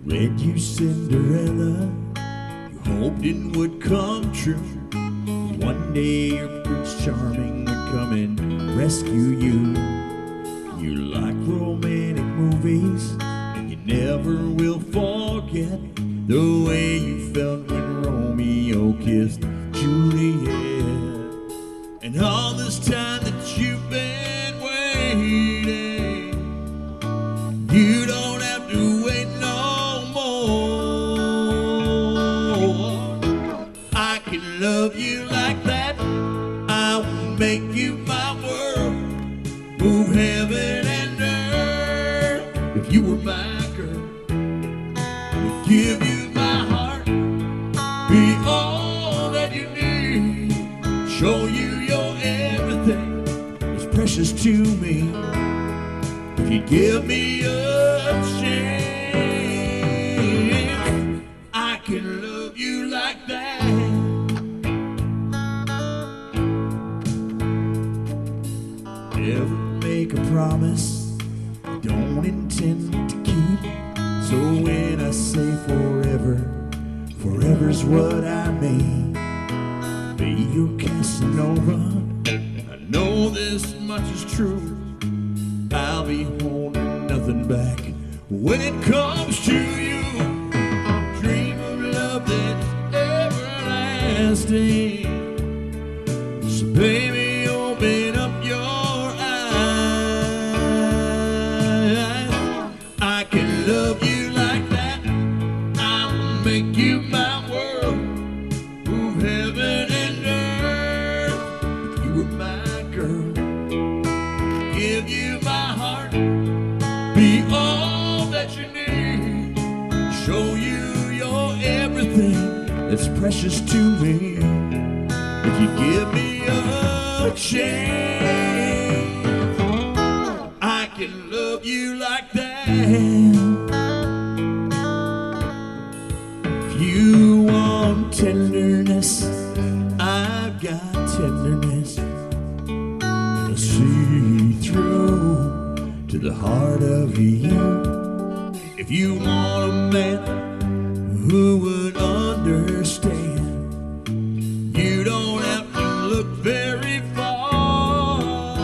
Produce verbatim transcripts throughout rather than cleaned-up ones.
read you Cinderella, you hoped it would come true. One day your Prince Charming would come and rescue you. You like romantic movies, and you never will forget the way you felt when Romeo kissed Juliet. And all this time that you've been waiting, you don't have to wait no more. I can love you like that. I will make you my world, move heaven and earth. If you were my girl, I'd give you my heart, be all that you need, show you your everything is precious to me. If you give me a chance, I can love you like that. Never make a promise you don't intend to keep. So when I say forever, forever's what I mean. Be your Casanova, I know this much is true. I'll be holding nothing back when it comes to you. Dream of love that's everlasting. So baby, open up your eyes. I can love you like that. I will make you my world, move heaven and earth. If you were my girl, give you my heart, be all that you need, show you your everything that's precious to me. If you give me a chance, I can love you like that. If you want tenderness, I've got tenderness. See through to the heart of you. If you want a man who would understand, you don't have to look very far.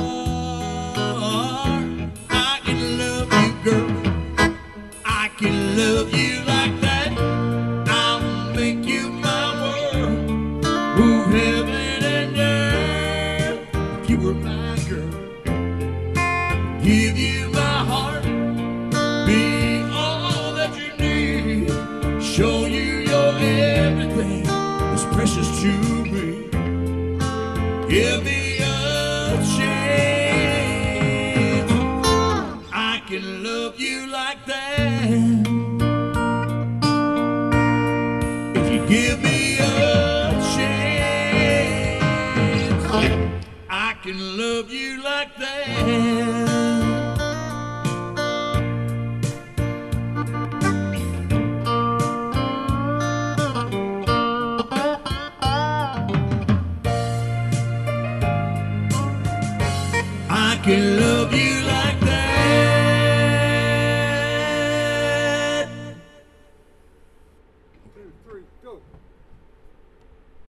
I can love you, girl, I can love you like that. I'll make you my world, move heaven and earth. If you were my girl, give you my heart, be all that you need, show you your everything is precious to me. Give me a chance, I can love you like that. If you give me a chance, I can love you like that. I can love you